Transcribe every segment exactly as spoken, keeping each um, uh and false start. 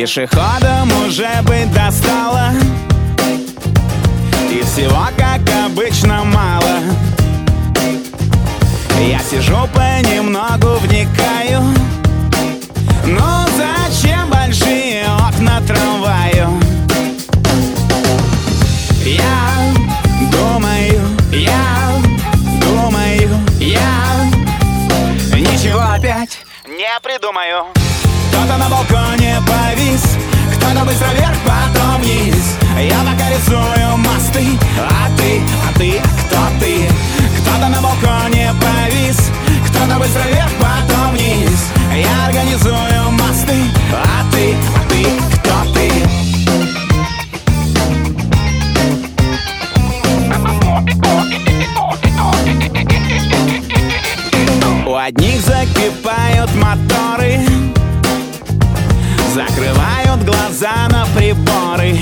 Пешеходам уже быть достало, и всего, как обычно, мало. Я сижу понемногу, вникаю. Ну зачем большие окна трамваю? Я думаю, я думаю, я ничего опять не придумаю. Кто-то на балконе повис, кто-то быстро вверх, потом вниз. Я пока рисую мосты, а ты, а ты, кто ты? Кто-то на балконе повис, кто-то быстро вверх, потом вниз. Я организую мосты, а ты, а ты, кто ты? У одних закипают моторы, закрывают глаза на приборы.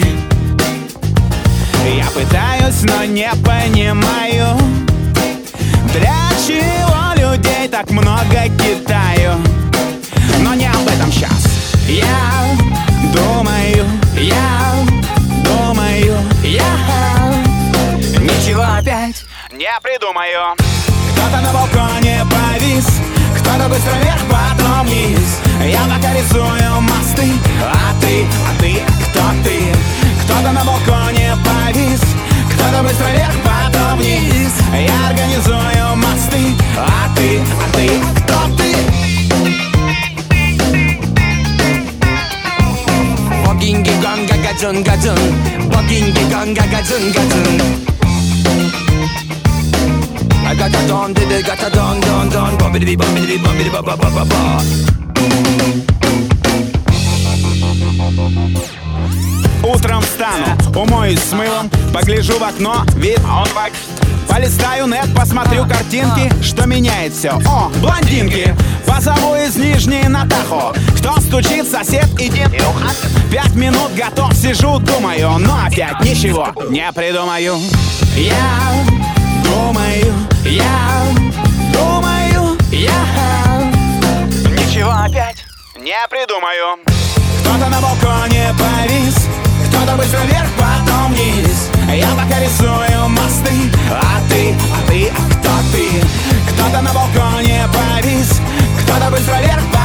Я пытаюсь, но не понимаю, для чего людей так много Китаю. Но не об этом сейчас. Я думаю, я думаю, я ничего опять не придумаю. Кто-то на балконе повис, кто-то быстро вверх, потом вниз. Я пока рисую мосты, а ты, а ты, кто ты? Кто-то на балконе повис, кто-то быстро вверх, потом вниз. Я организую мосты, а ты, а ты, кто ты? Богинги ганга гаджун гаджун, богинги ганга гаджун гаджун. I got a don, did it, got a don, don, don, bombidi, bombidi, bombidi, ba ba ba ba ba. Утром встану, умоюсь с мылом, погляжу в окно, вид, а он бак. Полистаю нет, посмотрю картинки, что меняет все. О, блондинки, позову из Нижней на Тахо. Кто стучит, сосед, иди. Пять минут готов, сижу, думаю, но опять ничего не придумаю. Я думаю, я думаю, я ничего опять не придумаю. Кто-то на балконе повис, кто-то быстро вверх, потом вниз. Я пока рисую мосты, а ты, а ты, а кто ты? Кто-то на балконе повис, кто-то быстро вверх,